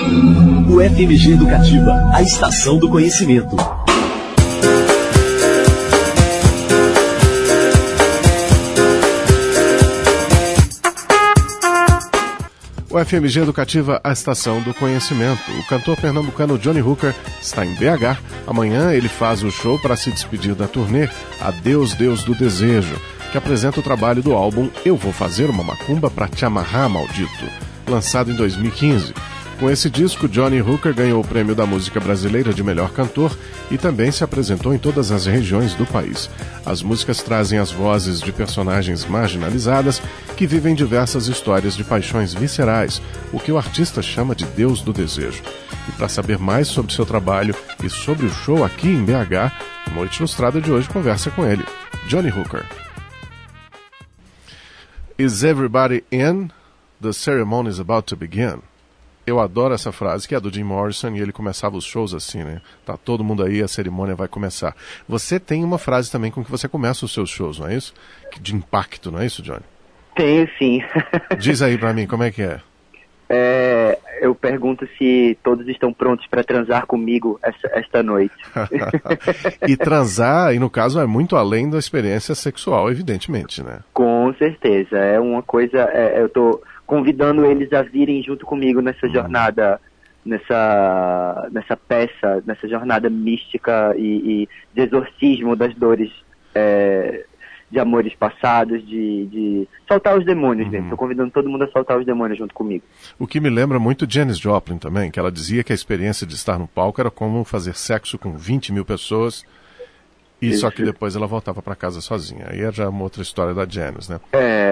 O FMG Educativa, a estação do conhecimento. O FMG Educativa, a estação do conhecimento. O cantor pernambucano Johnny Hooker está em BH. Amanhã ele faz o show para se despedir da turnê Adeus, Deus do Desejo, que apresenta o trabalho do álbum Eu Vou Fazer Uma Macumba Pra Te Amarrar, Maldito, lançado em 2015. Com esse disco, Johnny Hooker ganhou o prêmio da música brasileira de melhor cantor e também se apresentou em todas as regiões do país. As músicas trazem as vozes de personagens marginalizadas que vivem diversas histórias de paixões viscerais, o que o artista chama de Deus do Desejo. E para saber mais sobre seu trabalho e sobre o show aqui em BH, Noite Ilustrada de hoje conversa com ele, Johnny Hooker. Is everybody in? The ceremony is about to begin. Eu adoro essa frase, que é do Jim Morrison, e ele começava os shows assim, né? Tá todo mundo aí, a cerimônia vai começar. Você tem uma frase também com que você começa os seus shows, não é isso? De impacto, não é isso, Johnny? Tenho, sim. Diz aí pra mim, como é que é? Eu pergunto se todos estão prontos para transar comigo esta noite. E transar, e no caso, é muito além da experiência sexual, evidentemente, né? Com certeza, é uma coisa, eu tô convidando eles a virem junto comigo nessa jornada, nessa peça, nessa jornada mística e de exorcismo das dores, de amores passados, de soltar os demônios mesmo. Estou convidando todo mundo a soltar os demônios junto comigo. O que me lembra muito Janis Joplin também, que ela dizia que a experiência de estar no palco era como fazer sexo com 20 mil pessoas, e só que depois ela voltava para casa sozinha. Aí é já uma outra história da Janis, né?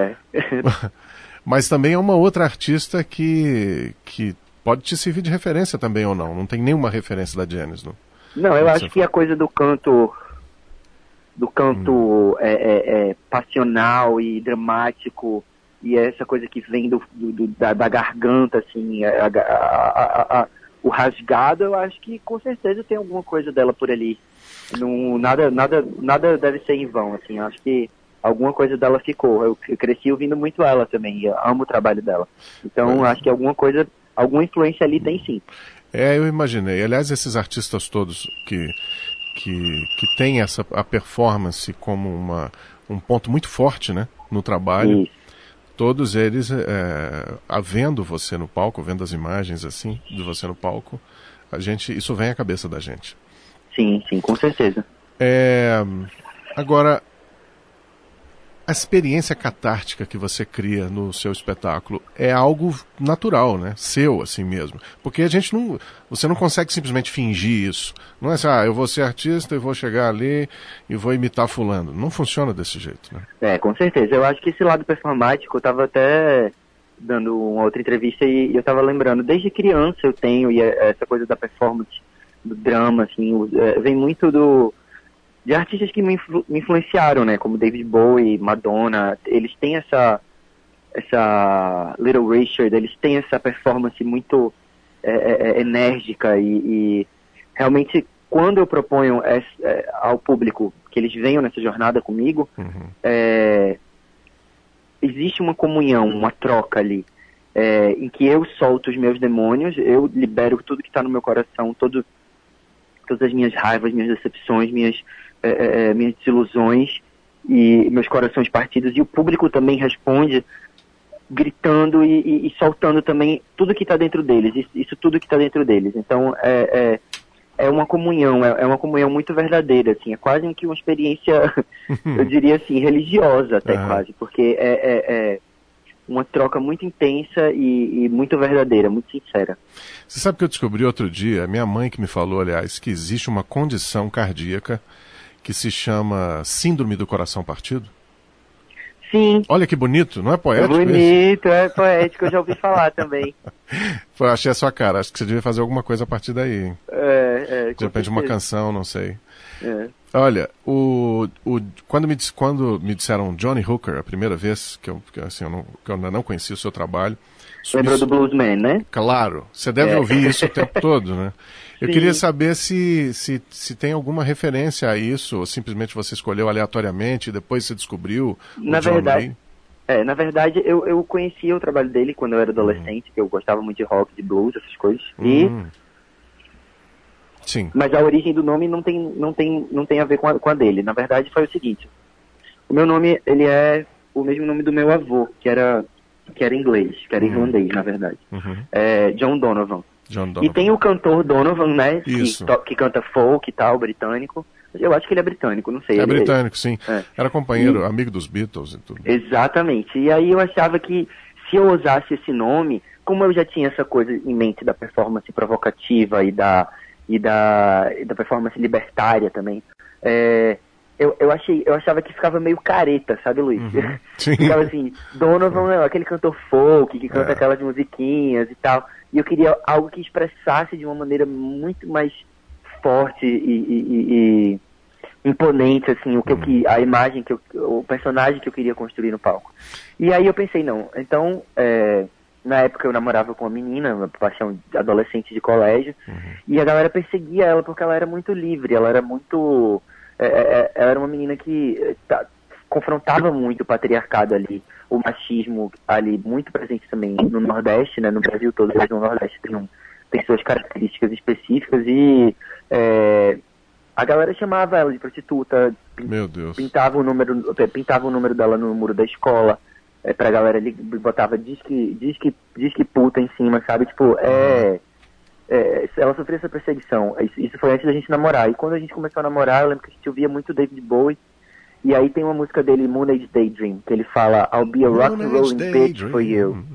Mas também é uma outra artista que pode te servir de referência também ou não. Não tem nenhuma referência da Janis, não? Não, eu acho que a coisa do canto passional e dramático, e essa coisa que vem da garganta, assim, o rasgado, eu acho que com certeza tem alguma coisa dela por ali. Nada deve ser em vão, assim, eu acho que alguma coisa dela ficou. Eu cresci ouvindo muito ela também, eu amo o trabalho dela. Então, acho que alguma influência ali tem sim. Eu imaginei. Aliás, esses artistas todos que têm a performance como um ponto muito forte, né, no trabalho, isso. Todos eles, vendo você no palco, vendo as imagens assim, de você no palco, isso vem à cabeça da gente. Sim, com certeza. Agora, a experiência catártica que você cria no seu espetáculo é algo natural, né? Seu, assim mesmo. Porque você não consegue simplesmente fingir isso. Não é assim, eu vou ser artista e vou chegar ali e vou imitar fulano. Não funciona desse jeito, né? Com certeza. Eu acho que esse lado performático, eu estava até dando uma outra entrevista e eu estava lembrando, desde criança eu tenho, e essa coisa da performance, do drama, assim, vem muito de artistas que me influenciaram, né, como David Bowie, Madonna. Eles têm essa Little Richard, eles têm essa performance muito enérgica e realmente quando eu proponho ao público que eles venham nessa jornada comigo, existe uma comunhão, uma troca ali, em que eu solto os meus demônios, eu libero tudo que está no meu coração, todas as minhas raivas, minhas decepções, minhas desilusões e meus corações partidos, e o público também responde gritando e soltando também tudo que está dentro deles, isso tudo que está dentro deles. Então é uma comunhão, é uma comunhão muito verdadeira, assim, é quase que uma experiência, eu diria assim, religiosa até quase, porque é uma troca muito intensa e muito verdadeira, muito sincera. Você sabe que eu descobri outro dia, minha mãe que me falou, aliás, que existe uma condição cardíaca que se chama Síndrome do Coração Partido? Sim. Olha que bonito, não é poético? É bonito, é poético, eu já ouvi falar também. Achei a sua cara, acho que você devia fazer alguma coisa a partir daí, hein? De repente uma canção, não sei. Olha, quando me disseram Johnny Hooker, a primeira vez que eu ainda não conhecia o seu trabalho... Lembrou do Bluesman, né? Claro, você deve ouvir isso o tempo todo, né? Eu queria saber se tem alguma referência a isso, ou simplesmente você escolheu aleatoriamente e depois você descobriu Na verdade, Na verdade, eu conhecia o trabalho dele quando eu era adolescente, que eu gostava muito de rock, de blues, essas coisas. Sim. Mas a origem do nome não tem a ver com a dele. Na verdade, foi o seguinte. O meu nome, ele é o mesmo nome do meu avô, que era inglês, que era irlandês, na verdade. É John Donovan. E tem o cantor Donovan, né? Que canta folk e tal, britânico. Eu acho que ele é britânico, não sei. Britânico, sim. Era companheiro, amigo dos Beatles e tudo. Exatamente. E aí eu achava que se eu usasse esse nome, como eu já tinha essa coisa em mente da performance provocativa e da performance libertária também, eu achava que ficava meio careta, sabe, Luiz? Sim. Ficava assim, Donovan, aquele cantor folk que canta aquelas musiquinhas e tal. E eu queria algo que expressasse de uma maneira muito mais forte e imponente, assim, a imagem o personagem que eu queria construir no palco. E aí eu pensei, não, então, na época eu namorava com uma menina, uma paixão adolescente de colégio, e a galera perseguia ela porque ela era muito livre, ela era muito... ela era uma menina que confrontava muito o patriarcado ali, o machismo ali, muito presente também no Nordeste, né, no Brasil todo, mas no Nordeste tem suas características específicas e a galera chamava ela de prostituta, Meu Deus. pintava o número dela no muro da escola, pra galera ali, botava disque puta em cima, sabe, tipo, ela sofreu essa perseguição. Isso foi antes da gente namorar. E quando a gente começou a namorar, eu lembro que a gente ouvia muito David Bowie. E aí tem uma música dele, Moon Age Daydream, que ele fala I'll be a rock and rollin' bitch for you.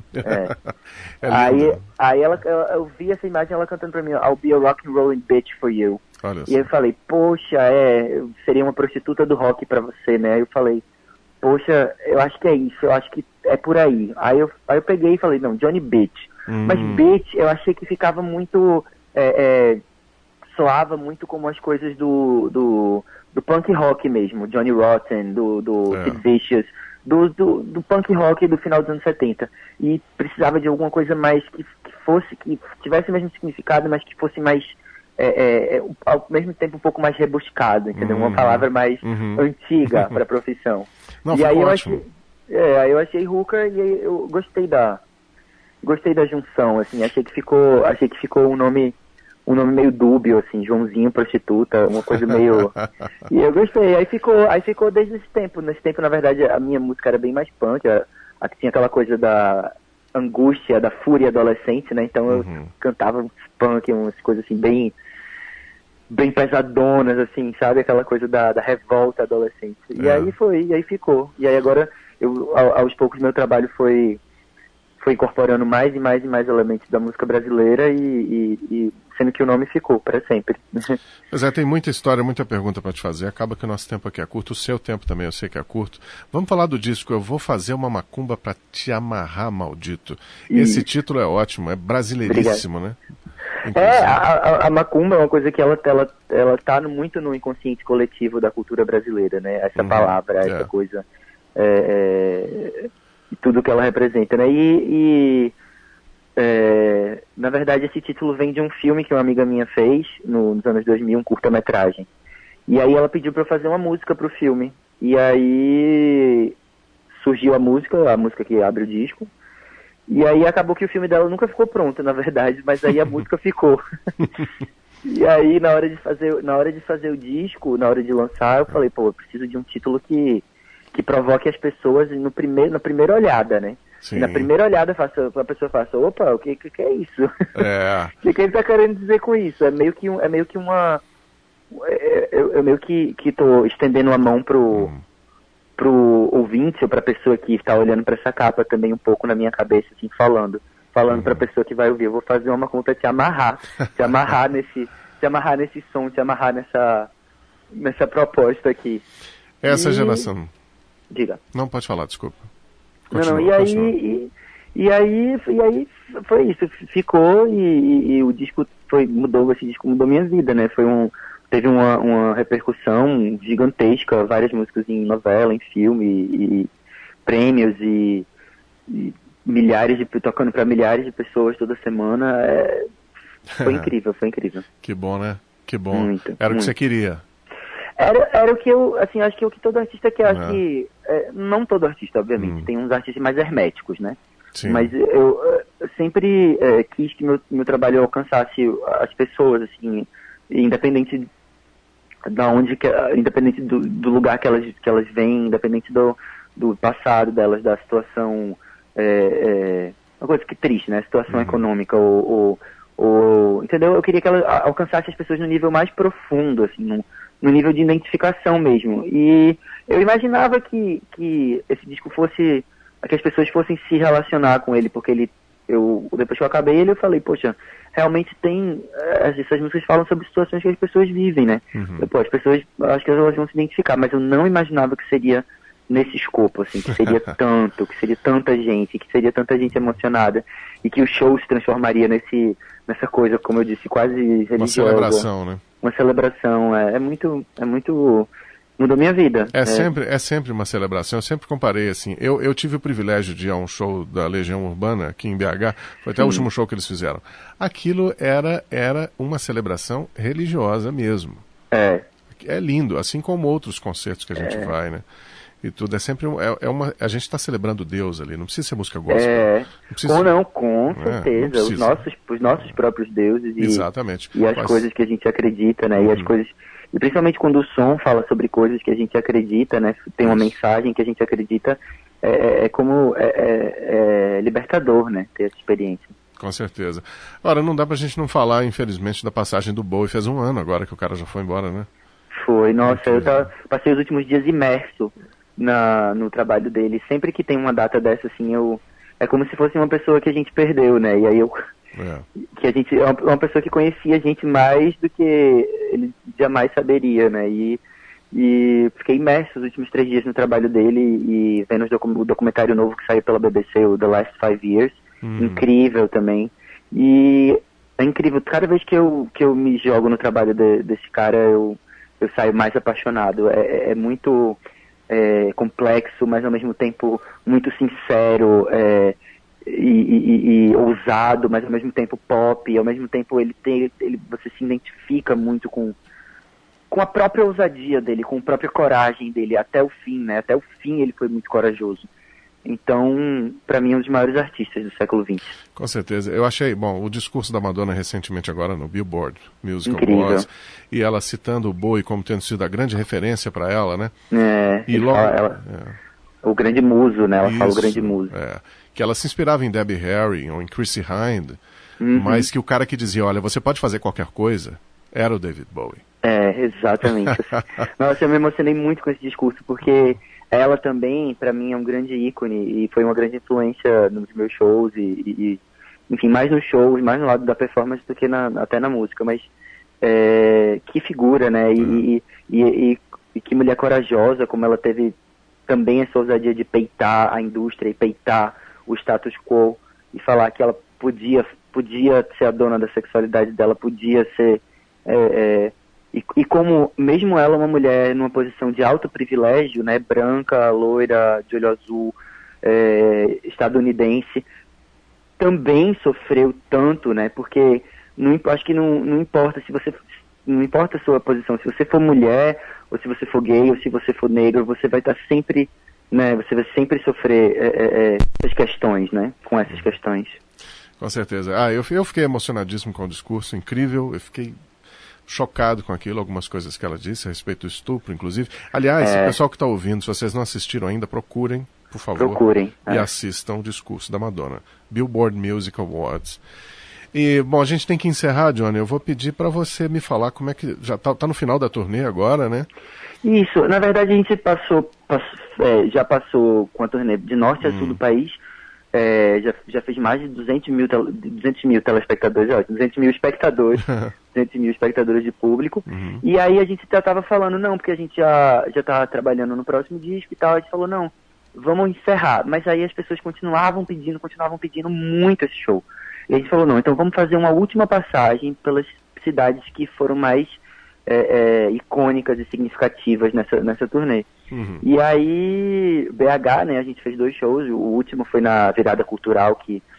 Aí eu vi essa imagem, ela cantando pra mim, I'll be a rock and rollin' bitch for you. E eu falei, poxa, seria uma prostituta do rock pra você, né? Aí eu falei, poxa, eu acho que é isso, eu acho que é por aí. Aí eu peguei e falei, não, Johnny Bitch. Mas bitch, eu achei que ficava muito... soava muito como as coisas do punk rock mesmo, Johnny Rotten, do Sid Vicious, do punk rock do final dos anos 70. E precisava de alguma coisa mais que tivesse o mesmo significado, mas que fosse mais, ao mesmo tempo um pouco mais rebuscado, entendeu? Uma palavra mais antiga para a profissão. Não, e aí ótimo. eu achei Hooker e aí eu gostei da junção, assim, achei que ficou um nome meio dúbio, assim, Joãozinho, prostituta, uma coisa meio... E eu gostei, aí ficou desde esse tempo. Nesse tempo, na verdade, a minha música era bem mais punk, tinha aquela coisa da angústia, da fúria adolescente, né? Então eu cantava uns punk, umas coisas assim, bem pesadonas, assim, sabe? Aquela coisa da revolta adolescente. E aí ficou. E aí agora, aos poucos, meu trabalho foi incorporando mais e mais e mais elementos da música brasileira e sendo que o nome ficou para sempre. Pois tem muita história, muita pergunta para te fazer. Acaba que o nosso tempo aqui é curto, o seu tempo também eu sei que é curto. Vamos falar do disco Eu Vou Fazer Uma Macumba para Te Amarrar, Maldito. Esse título é ótimo, é brasileiríssimo, Obrigado. Né? A macumba é uma coisa que ela tá muito no inconsciente coletivo da cultura brasileira, né? Essa palavra, essa coisa... e tudo que ela representa, né? Na verdade, esse título vem de um filme que uma amiga minha fez nos anos 2000, um curta-metragem. E aí ela pediu para eu fazer uma música pro filme. E aí surgiu a música que abre o disco. E aí acabou que o filme dela nunca ficou pronto, na verdade, mas aí a música ficou. E aí, na hora de fazer o disco, na hora de lançar, eu falei, pô, eu preciso de um título que provoque as pessoas na primeira olhada, né? Sim. E na primeira olhada a pessoa faça, opa, o que é isso? O que ele tá querendo dizer com isso? É meio que uma... Eu meio que tô estendendo a mão pro ouvinte, ou pra pessoa que está olhando pra essa capa também um pouco na minha cabeça, assim, falando pra pessoa que vai ouvir, eu vou fazer uma conta te amarrar nesse som, te amarrar nessa proposta aqui. Essa geração... Diga. Não, pode falar, desculpa. Continua. E aí foi isso, ficou e o disco esse disco mudou minha vida, né? Teve uma repercussão gigantesca, várias músicas em novela, em filme, e prêmios e tocando para milhares de pessoas toda semana. Foi incrível. Que bom, né? Que bom. Muito, Era o muito. que você queria. Era o que eu, assim, acho que é o que todo artista quer, acho que não todo artista, obviamente, tem uns artistas mais herméticos, né? Sim. Mas eu sempre quis que meu trabalho alcançasse as pessoas, assim, independente independente do lugar que elas vêm, independente do passado delas, da situação, uma coisa que triste, né? Situação econômica entendeu? Eu queria que ela alcançasse as pessoas no nível mais profundo, assim, no nível de identificação mesmo. E eu imaginava que esse disco fosse, que as pessoas fossem se relacionar com ele, porque depois que eu acabei ele, eu falei, poxa, realmente essas músicas falam sobre situações que as pessoas vivem, né? As pessoas, acho que elas vão se identificar, mas eu não imaginava que seria nesse escopo, assim, que seria que seria tanta gente, que seria tanta gente emocionada, e que o show se transformaria nessa coisa, como eu disse, quase religiosa. Uma celebração, né? Uma celebração, é muito, mudou minha vida. É sempre uma celebração. Eu sempre comparei, assim, eu tive o privilégio de ir a um show da Legião Urbana aqui em BH, foi até o último show que eles fizeram. Aquilo era uma celebração religiosa mesmo. É lindo, assim como outros concertos que a gente vai, né? E tudo é sempre a gente está celebrando Deus ali, não precisa ser música gospel. Com certeza, os nossos próprios deuses exatamente. E as coisas que a gente acredita, né? E principalmente quando o som fala sobre coisas que a gente acredita, né? Tem uma mensagem que a gente acredita, é libertador, né? Ter essa experiência. Com certeza. Agora, não dá pra gente não falar, infelizmente, da passagem do Bowie. Fez um ano agora que o cara já foi embora, né? Foi, nossa, eu passei os últimos dias imerso no trabalho dele. Sempre que tem uma data dessa, assim, é como se fosse uma pessoa que a gente perdeu, né? E aí que a gente, é uma pessoa que conhecia a gente mais do que ele jamais saberia, né? E fiquei imerso os últimos 3 dias no trabalho dele e vendo o documentário novo que saiu pela BBC, o The Last 5 Years. Incrível também. E é incrível, cada vez que eu me jogo no trabalho desse cara, eu saio mais apaixonado. É muito complexo, mas ao mesmo tempo muito sincero, e ousado, mas ao mesmo tempo pop, e ao mesmo tempo você se identifica muito com a própria ousadia dele, com a própria coragem dele, até o fim, né? Até o fim ele foi muito corajoso. Então, para mim, é um dos maiores artistas do século XX. Com certeza. Eu achei, o discurso da Madonna recentemente agora no Billboard Music Awards, e ela citando o Bowie como tendo sido a grande referência para ela, né? O grande muso, né? Ela fala o grande muso. Que ela se inspirava em Debbie Harry ou em Chrissie Hynde, mas que o cara que dizia, olha, você pode fazer qualquer coisa, era o David Bowie. Exatamente. Nossa, eu me emocionei muito com esse discurso, porque ela também, para mim, é um grande ícone e foi uma grande influência nos meus shows enfim, mais nos shows, mais no lado da performance do que até na música, mas que figura, né? E que mulher corajosa, como ela teve também essa ousadia de peitar a indústria e peitar o status quo e falar que ela podia ser a dona da sexualidade dela, podia ser... E como, mesmo ela, uma mulher numa posição de alto privilégio, né, branca, loira, de olho azul, estadunidense, também sofreu tanto, né, porque acho que não importa não importa a sua posição, se você for mulher, ou se você for gay, ou se você for negro, você vai estar sempre, né, você vai sempre sofrer essas questões, né, com essas questões. Com certeza. Eu fiquei emocionadíssimo com o discurso, incrível, eu fiquei chocado com aquilo, algumas coisas que ela disse a respeito do estupro, inclusive. Aliás, o pessoal que está ouvindo, se vocês não assistiram ainda, procurem, por favor, e assistam o discurso da Madonna. Billboard Music Awards. E, a gente tem que encerrar, Johnny. Eu vou pedir para você me falar como é que... Já tá no final da turnê agora, né? Isso. Na verdade, a gente já passou com a turnê de norte a sul do país. Já fez mais de 200 mil telespectadores, 200 mil espectadores, 200 mil espectadores de público. E aí a gente já estava falando, não, porque a gente já estava trabalhando no próximo disco e tal, a gente falou, não, vamos encerrar. Mas aí as pessoas continuavam pedindo muito esse show. E a gente falou, não, então vamos fazer uma última passagem pelas cidades que foram mais icônicas e significativas nessa turnê. E aí, BH, né, a gente fez 2 shows, o último foi na Virada Cultural, que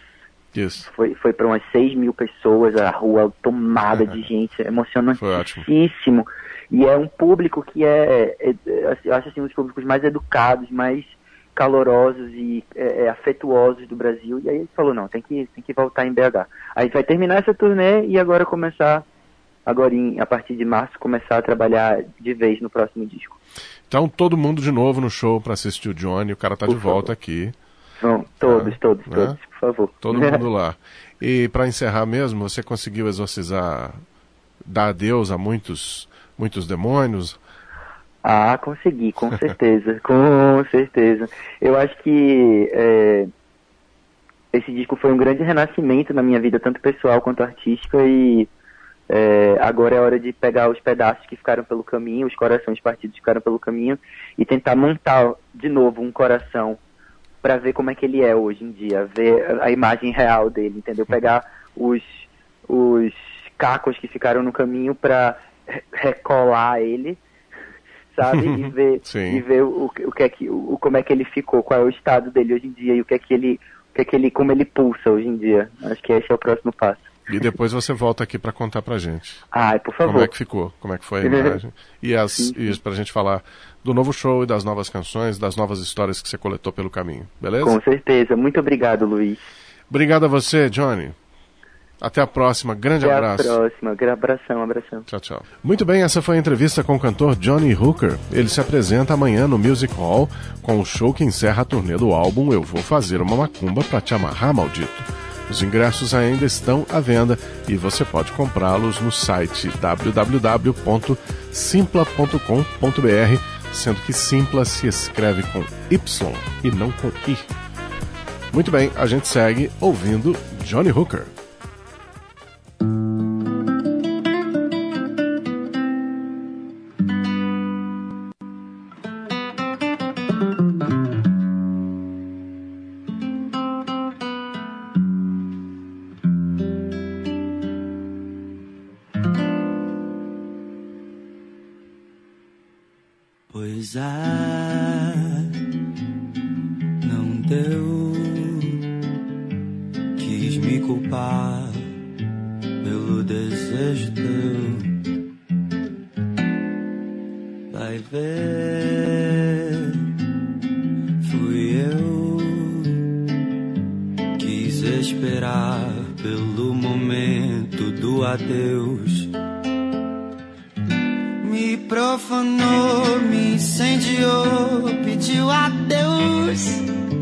Isso. Foi para umas 6 mil pessoas, a rua tomada de gente, emocionantíssimo. E é um público que eu acho assim, um dos públicos mais educados, mais calorosos e afetuosos do Brasil. E aí ele falou, não, tem que voltar em BH. Aí vai terminar essa turnê e agora a partir de março, começar a trabalhar de vez no próximo disco. Então todo mundo de novo no show para assistir o Johnny, o cara tá de volta aqui. Não, todos, por favor. Todo mundo lá. E para encerrar mesmo, você conseguiu exorcizar, dar adeus a muitos demônios? Ah, consegui, com certeza, com certeza. Eu acho que esse disco foi um grande renascimento na minha vida, tanto pessoal quanto artística, e agora é hora de pegar os pedaços que ficaram pelo caminho, os corações partidos que ficaram pelo caminho, e tentar montar de novo um coração para ver como é que ele é hoje em dia, ver a imagem real dele, entendeu? Pegar os cacos que ficaram no caminho para recolar ele, sabe? E ver como é que ele ficou, qual é o estado dele hoje em dia e como ele pulsa hoje em dia. Acho que esse é o próximo passo. E depois você volta aqui para contar pra gente. Por favor. Como é que ficou, como é que foi a imagem. E pra gente falar do novo show e das novas canções, das novas histórias que você coletou pelo caminho, beleza? Com certeza. Muito obrigado, Luiz. Obrigado a você, Johnny. Até a próxima. Grande abraço. Até a próxima. Abração. Tchau, tchau. Muito bem, essa foi a entrevista com o cantor Johnny Hooker. Ele se apresenta amanhã no Music Hall com o show que encerra a turnê do álbum Eu Vou Fazer Uma Macumba Pra Te Amarrar, Maldito. Os ingressos ainda estão à venda e você pode comprá-los no site www.simpla.com.br, sendo que Simpla se escreve com Y e não com I. Muito bem, a gente segue ouvindo Johnny Hooker. Pois não deu, quis me culpar pelo desejo teu. Vai ver, fui eu, quis esperar pelo momento do adeus. Me profanou, me incendiou, pediu a Deus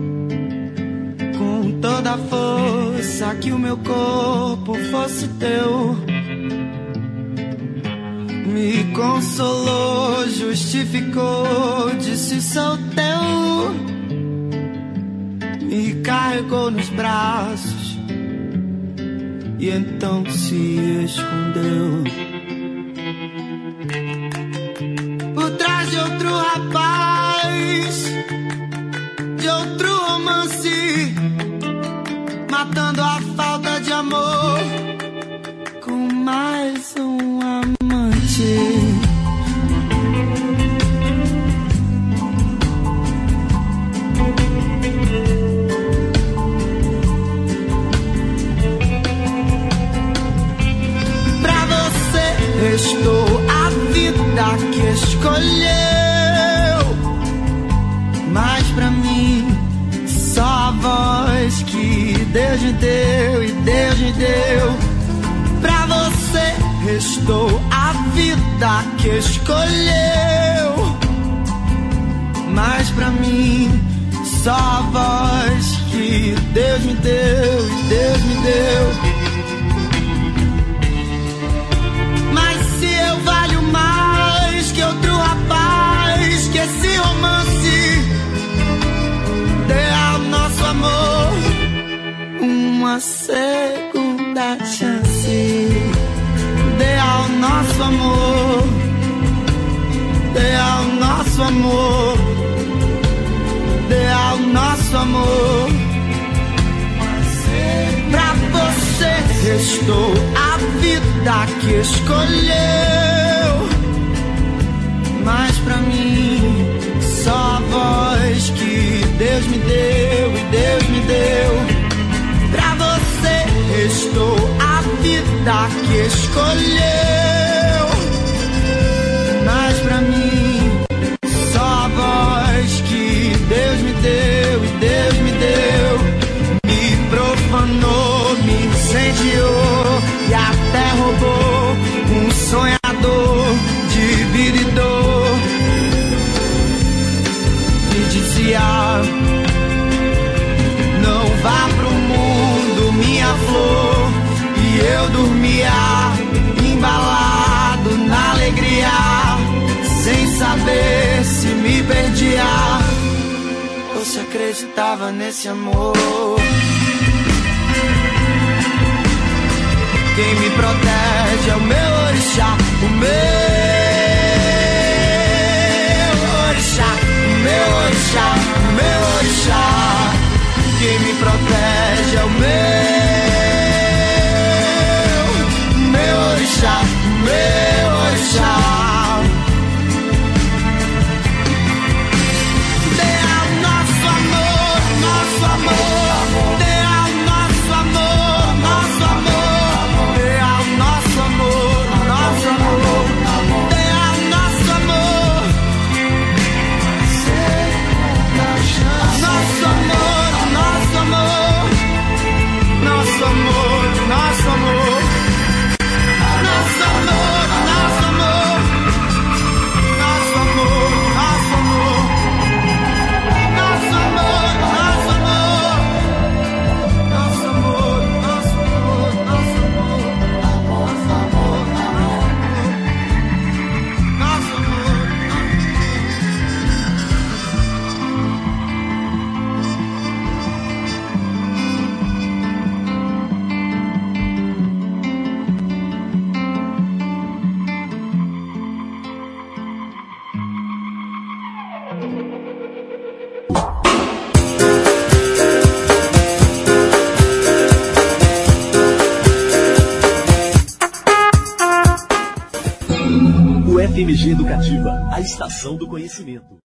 com toda a força que o meu corpo fosse teu. Me consolou, justificou, disse sou teu. Me carregou nos braços e então se escondeu por trás de outro rapaz, de outro romance, matando a falta de amor com mais um amante. Pra você restou a vida que escolheu, mas pra mim só a voz que Deus me deu e Deus me deu. Pra você restou a vida que escolheu, mas pra mim só a voz que Deus me deu e Deus me deu. Mas se eu valho mais que outro rapaz, que esse romance, dê ao nosso amor uma segunda chance. Dê ao nosso amor, dê ao nosso amor, dê ao nosso amor. Pra você restou a vida que escolheu, mas pra mim só a voz que Deus me deu e Deus me deu. Pra você restou a vida que escolheu. Mas pra mim, só a voz que Deus me deu e Deus me deu, me profanou, me incendiou e até roubou um sonhador de vida e dor. Me dizia: não vá pro mundo, minha flor. E eu dormia embalado na alegria, sem saber se me perdia ou se acreditava nesse amor. Quem me protege é o meu orixá, o meu orixá, o meu orixá, o meu orixá. Quem me protege é o meu orixá, o meu orixá. Dê ao nosso amor, nosso amor. Dê ao nosso amor, nosso amor. Dê ao nosso amor, nosso amor. Dê ao nosso amor. Nosso amor, nosso amor. Nosso amor, nosso amor. Nosso amor, nosso amor. Nosso amor, nosso amor. Nosso amor, nosso amor. Nosso amor, nosso amor. Nosso amor, nosso amor. Nosso amor. O FMG Educativa, a estação do conhecimento.